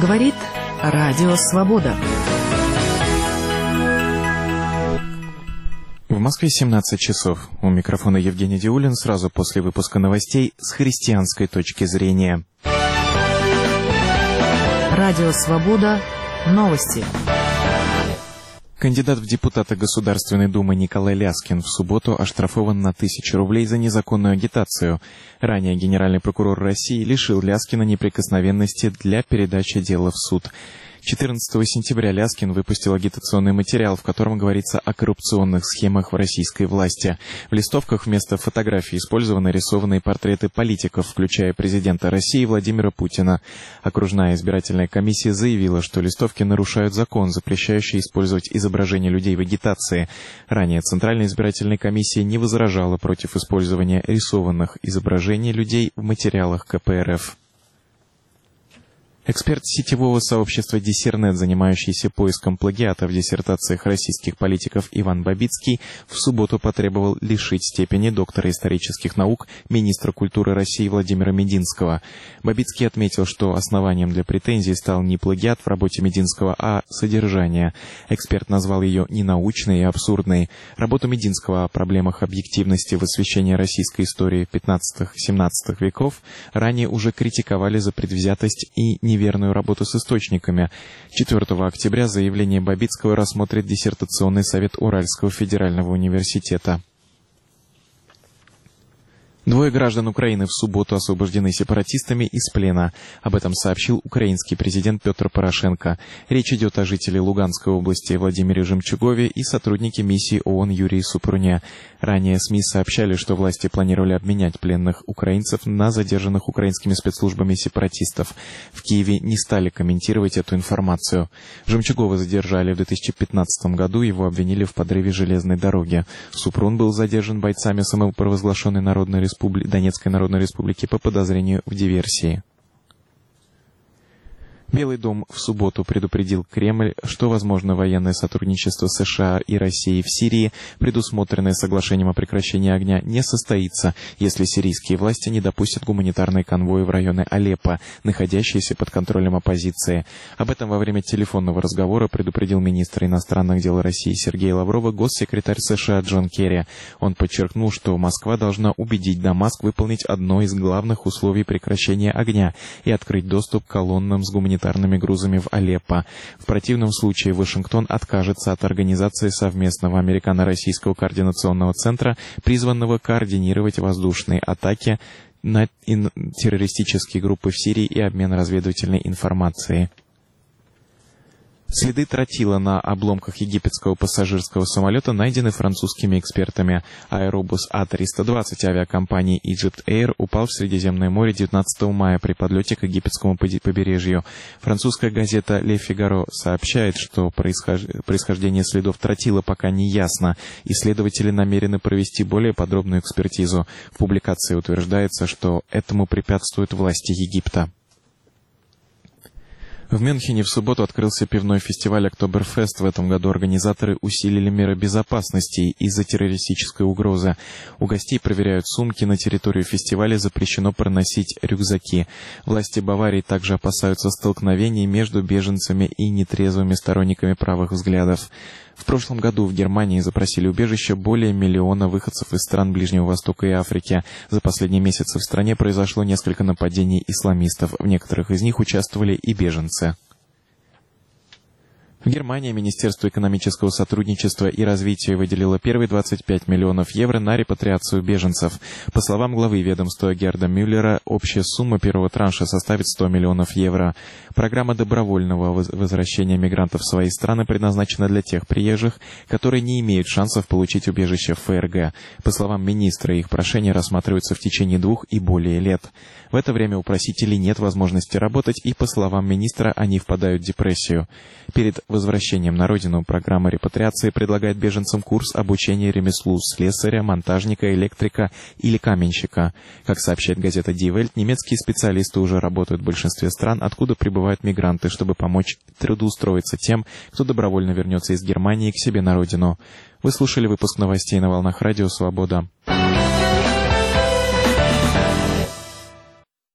Говорит Радио Свобода. В Москве 17 часов. У микрофона Евгений Диулин сразу после выпуска новостей с христианской точки зрения. Радио Свобода. Новости. Кандидат в депутаты Государственной Думы Николай Ляскин в субботу оштрафован на 1000 рублей за незаконную агитацию. Ранее генеральный прокурор России лишил Ляскина неприкосновенности для передачи дела в суд. 14 сентября Ляскин выпустил агитационный материал, в котором говорится о коррупционных схемах в российской власти. В листовках вместо фотографий использованы рисованные портреты политиков, включая президента России Владимира Путина. Окружная избирательная комиссия заявила, что листовки нарушают закон, запрещающий использовать изображения людей в агитации. Ранее Центральная избирательная комиссия не возражала против использования рисованных изображений людей в материалах КПРФ. Эксперт сетевого сообщества «Диссернет», занимающийся поиском плагиата в диссертациях российских политиков Иван Бабицкий, в субботу потребовал лишить степени доктора исторических наук министра культуры России Владимира Мединского. Бабицкий отметил, что основанием для претензий стал не плагиат в работе Мединского, а содержание. Эксперт назвал ее ненаучной и абсурдной. Работу Мединского о проблемах объективности в освещении российской истории 15-17 веков ранее уже критиковали за предвзятость и неверную работу с источниками. 4 октября заявление Бабицкого рассмотрит диссертационный совет Уральского федерального университета. 2 граждан Украины в субботу освобождены сепаратистами из плена. Об этом сообщил украинский президент Петр Порошенко. Речь идет о жителе Луганской области Владимире Жемчугове и сотруднике миссии ООН Юрии Супруне. Ранее СМИ сообщали, что власти планировали обменять пленных украинцев на задержанных украинскими спецслужбами сепаратистов. В Киеве не стали комментировать эту информацию. Жемчугова задержали в 2015 году, его обвинили в подрыве железной дороги. Супрун был задержан бойцами самопровозглашенной Донецкой Народной Республики по подозрению в диверсии. Белый дом в субботу предупредил Кремль, что возможно военное сотрудничество США и России в Сирии, предусмотренное соглашением о прекращении огня, не состоится, если сирийские власти не допустят гуманитарные конвои в районы Алеппо, находящиеся под контролем оппозиции. Об этом во время телефонного разговора предупредил министр иностранных дел России Сергей Лавров и госсекретарь США Джон Керри. Он подчеркнул, что Москва должна убедить Дамаск выполнить одно из главных условий прекращения огня и открыть доступ к колоннам с гуманитарными грузами в Алеппо. В противном случае Вашингтон откажется от организации совместного американо-российского координационного центра, призванного координировать воздушные атаки на террористические группы в Сирии и обмен разведывательной информацией. Следы тротила на обломках египетского пассажирского самолета найдены французскими экспертами. Аэробус А-320 авиакомпании Egypt Air упал в Средиземное море 19 мая при подлете к египетскому побережью. Французская газета «Ле Фигаро» сообщает, что происхождение следов тротила пока не ясно. Исследователи намерены провести более подробную экспертизу. В публикации утверждается, что этому препятствуют власти Египта. В Мюнхене в субботу открылся пивной фестиваль «Октоберфест». В этом году организаторы усилили меры безопасности из-за террористической угрозы. У гостей проверяют сумки, на территорию фестиваля запрещено проносить рюкзаки. Власти Баварии также опасаются столкновений между беженцами и нетрезвыми сторонниками правых взглядов. В прошлом году в Германии запросили убежище более 1 миллиона выходцев из стран Ближнего Востока и Африки. За последние месяцы в стране произошло несколько нападений исламистов. В некоторых из них участвовали и беженцы. В Германии Министерство экономического сотрудничества и развития выделило первые 25 миллионов евро на репатриацию беженцев. По словам главы ведомства Герда Мюллера, общая сумма первого транша составит 100 миллионов евро. Программа добровольного возвращения мигрантов в свои страны предназначена для тех приезжих, которые не имеют шансов получить убежище в ФРГ. По словам министра, их прошения рассматриваются в течение 2 и более лет. В это время у просителей нет возможности работать, и, по словам министра, они впадают в депрессию. Перед возвращением на родину программа репатриации предлагает беженцам курс обучения ремеслу слесаря, монтажника, электрика или каменщика. Как сообщает газета Die Welt, немецкие специалисты уже работают в большинстве стран, откуда прибывают мигранты, чтобы помочь трудоустроиться тем, кто добровольно вернется из Германии к себе на родину. Вы слушали выпуск новостей на волнах Радио Свобода.